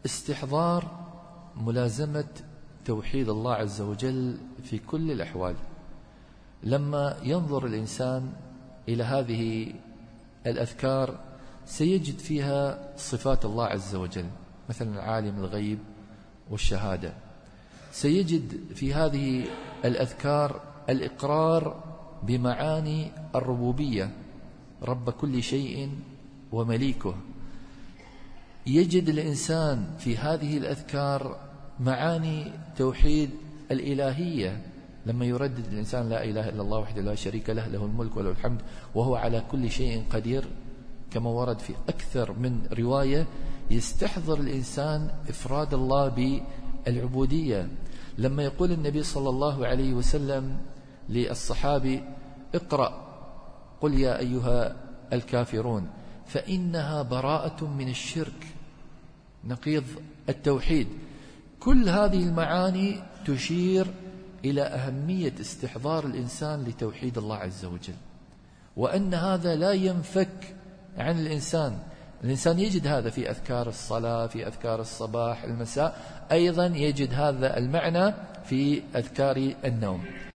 استحضار ملازمة توحيد الله عز وجل في كل الأحوال. لما ينظر الإنسان إلى هذه الأذكار سيجد فيها صفات الله عز وجل، مثلا عالم الغيب والشهادة. سيجد في هذه الأذكار الإقرار بمعاني الربوبية، رب كل شيء ومليكه. يجد الإنسان في هذه الأذكار معاني توحيد الإلهية، لما يردد الإنسان لا إله إلا الله وحده لا شريك له، له الملك وله الحمد وهو على كل شيء قدير، كما ورد في أكثر من رواية. يستحضر الإنسان إفراد الله بالعبودية. لما يقول النبي صلى الله عليه وسلم للصحابي اقرأ قل يا أيها الكافرون فإنها براءة من الشرك، نقيض التوحيد. كل هذه المعاني تشير إلى أهمية استحضار الإنسان لتوحيد الله عز وجل، وأن هذا لا ينفك عن الإنسان. الإنسان يجد هذا في أذكار الصلاة، في أذكار الصباح المساء، أيضا يجد هذا المعنى في أذكار النوم.